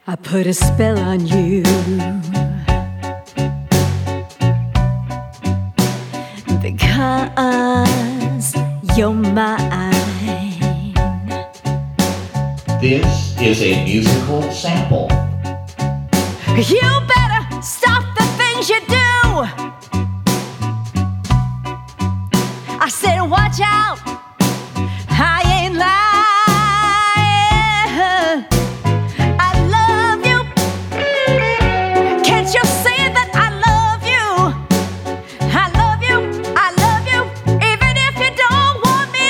I put a spell on you because you're mine. This is a musical sample. You better stop the things you do. I said watch out, I ain't lying. I love you. Can't you say that I love you? I love you, I love you, even if you don't want me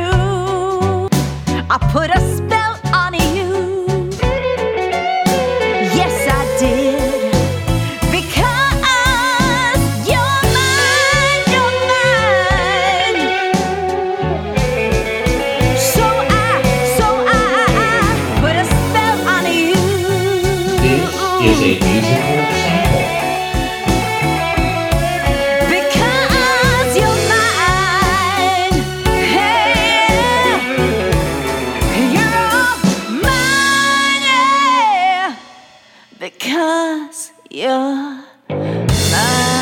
to. I put a spell on you. Yes, I did. Because you're mine, you're mine. So I put a spell on you. This is a musical sample. Because you're mine. Hey, you're mine, yeah. Because you're mine.